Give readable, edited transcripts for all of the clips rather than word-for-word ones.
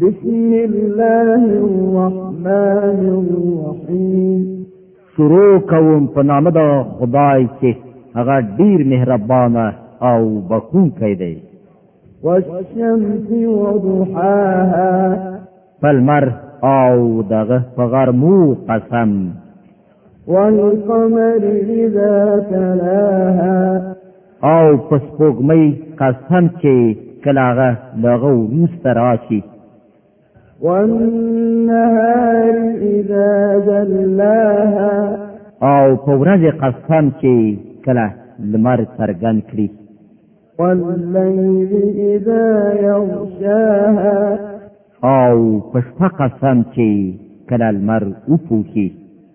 بسم الله الرحمن الرحیم شروع کوم په نام د خدای چې هغه ډیر مهربان او بخښونکی دی. والشمس وضحاها فالمر او دغه په غرمو قسم. والقمر إذا تلاها او په سپوږمۍ قسم چې کله هغه دغه وروسته راشي. والنهار إذا جلاها او په ورځ قسم چې کله لمر څرګند کړي. والليل إذا يغشاها او په شپه قسم چې کله لمر وپوښي.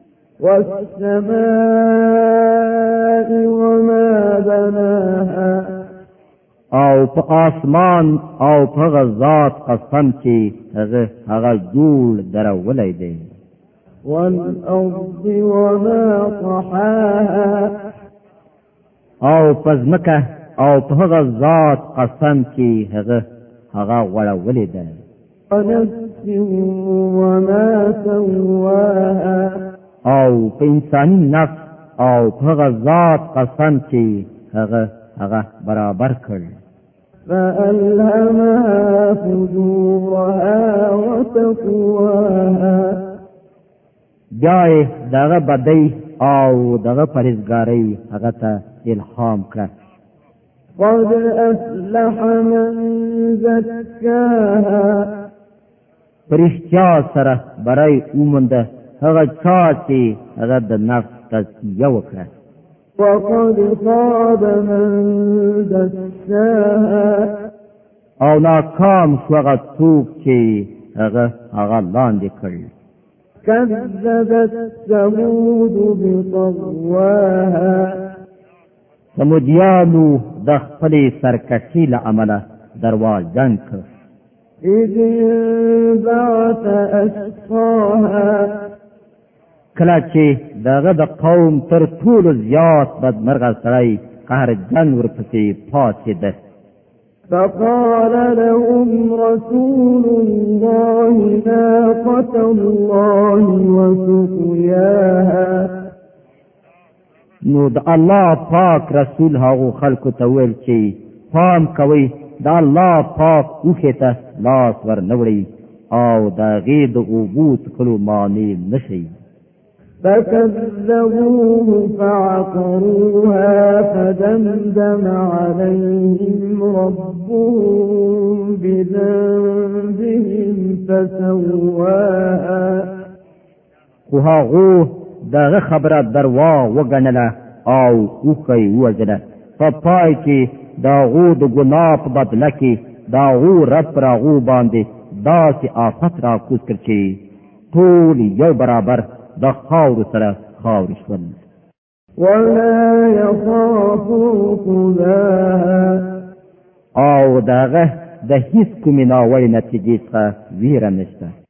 والسماء وما بناها او په آسمان او په غزات قسم چې هغه جوړ درولای دی. والأرض وما طحاها او په ځمکه او په غزات قسم چې هغه غوړولې ده. ونفس وما سواها او په انساني نفس او په غزات قسم چې هغه برابر کړ. فألهمها فجورها وتقواها جای دغه بدی او دغه پرهیزګاری هغه ته الهام کړ. قد أفلح من زكاها پرشتیا سره برای اومنده هغه چا چې هغه د نفس تزکیه وکړه. وقد خاب من دساها او ناکام شو هغه څوک چې هغه لاندې کړ. كذبت ثمود بطغواها سمودیانو د خپلې سرکشي له امله درواغجن کړ. إذ انبعث أشقاها کله چې دغه د قوم تر ټولو زیات بدمرغه سړی قهرجن ورپسې پاڅېده. فقال لهم رسول الله ناقة الله وسقياها نو د الله پاک رسول هغو خلکو ته ویل چې پام کوئ د الله پاک اوښې ته لاس ور نه وړئ او د هغې د اوبو څښلو مانع نه شئ. فكذبوه فعقروها فدمدم عليهم ربهم بذنبهم فسواها خو هغو دغه خبره درواغ وګڼله او اوښه یې ووژله. په پای کې د هغو د ګناه په بدله کې د هغو رب پر هغو باندې داسې آفت راکوز کړ چې ټول یو برابر د خاورو سره خاورې شول. ولا يخاف عقباها او دغه د هیڅ کومې ناوړې نتیجې څخه ویره نشته.